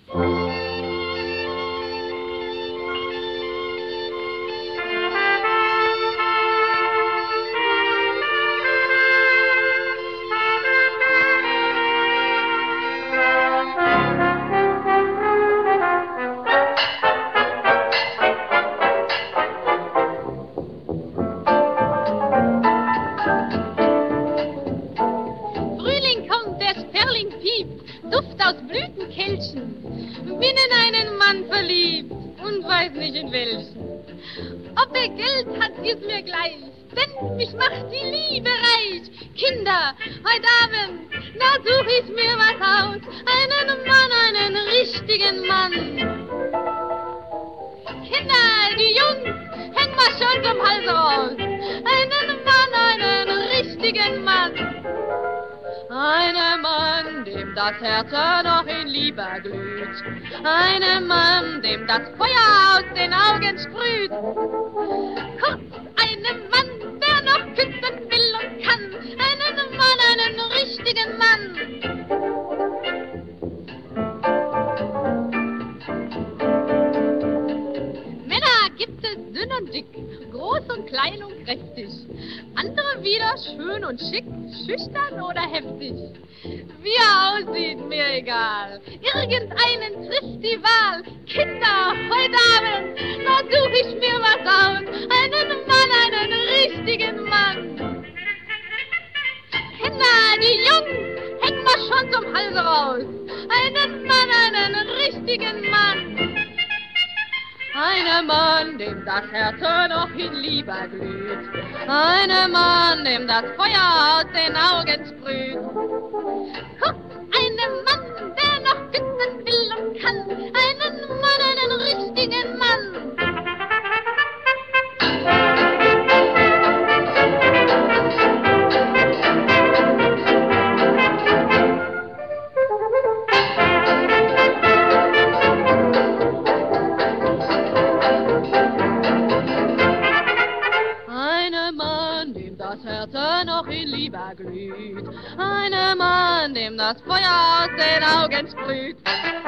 Duft aus Blütenkelchen, bin in einen Mann verliebt und weiß nicht in welchen. Ob er Geld hat, ist mir gleich, denn mich macht die Liebe reich. Kinder, heute Abend, da such ich mir was aus, einen Mann, einen richtigen Mann. Kinder, die Jungs, hängen wir schon zum Hals raus, einen Mann, einen richtigen Mann. Einen Mann, dem das Herz noch in Liebe glüht. Einen Mann, dem das Feuer aus den Augen sprüht. Kurz, einen Mann, der noch küssen will und kann. Einen Mann, einen richtigen Mann. Männer gibt es dünn und dick, groß und klein und kräftig. Andere wieder schön und schick, schüchtern oder heftig. Wie er aussieht, mir egal. Irgendeinen trifft die Wahl. Kinder, heute Abend, da such ich mir was aus. Einen Mann, einen richtigen Mann. Kinder, die Jungs, hängen wir schon zum Hals raus. Einen Mann, einen richtigen Mann. Einen Mann, dem das Herz noch in Liebe glüht. Einen Mann, dem das Feuer aus den Augen sprüht. Kurz, einen Mann, der noch küssen will und kann. Einen Mann, einen richtigen Mann. Das Herz noch in Liebe glüht. Einem Mann, dem das Feuer aus den Augen sprüht.